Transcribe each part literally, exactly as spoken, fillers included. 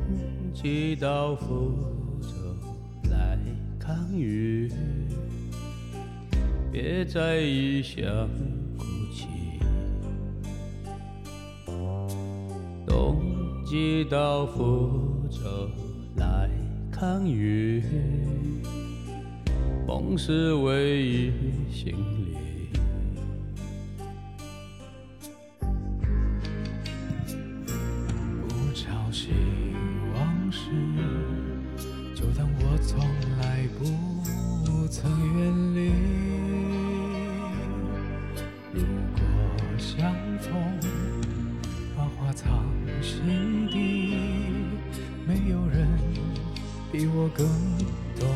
寄到福州来抗雨，别在异乡哭泣。冬寄到福州来抗雨，梦是唯一行李。 不吵醒往事，就当我从来不曾远离。如果相逢，把话藏心底，没有人比我更懂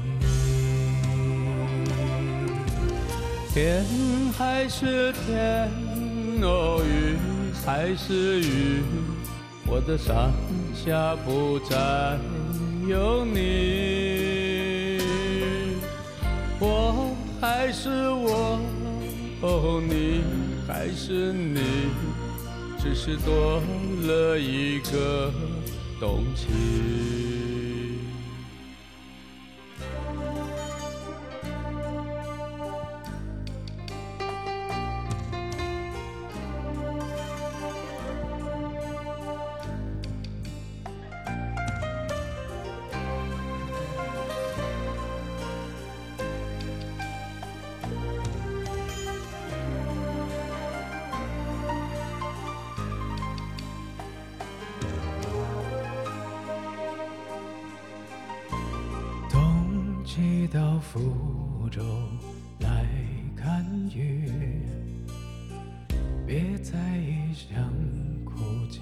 你。 天还是天，哦，雨还是雨，我的山下不再有你。我还是我，哦，你还是你，只是多了一个动情。 寄到福州来看雨，别在异乡哭泣。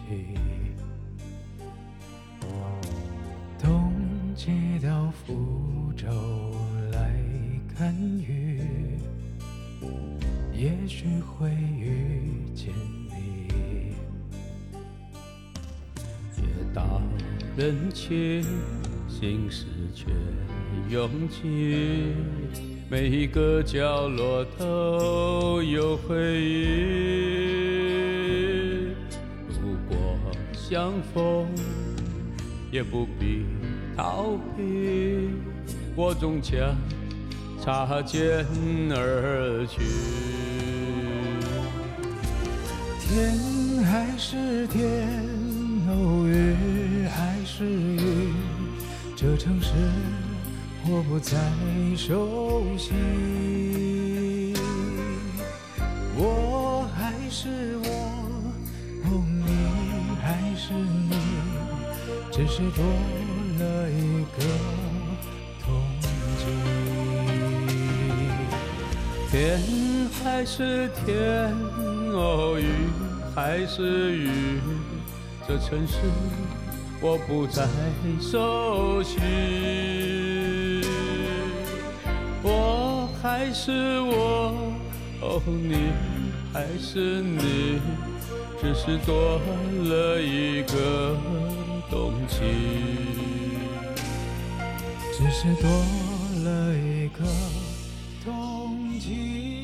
冬寄到福州来看雨，也许会遇见你。 夜到人静，心事却拥挤，每一个角落都有回忆。如果相逢，也不必逃避，我终将擦肩而去。 天还是天，哦，雨还是雨，这城市我不再熟悉。我还是我，哦，你还是你，只是多了一个冬季。 天还是天，哦，雨还是雨，这城市我不再熟悉。我还是我，哦，你还是你，只是多了一个冬季， 只是多了一个冬季。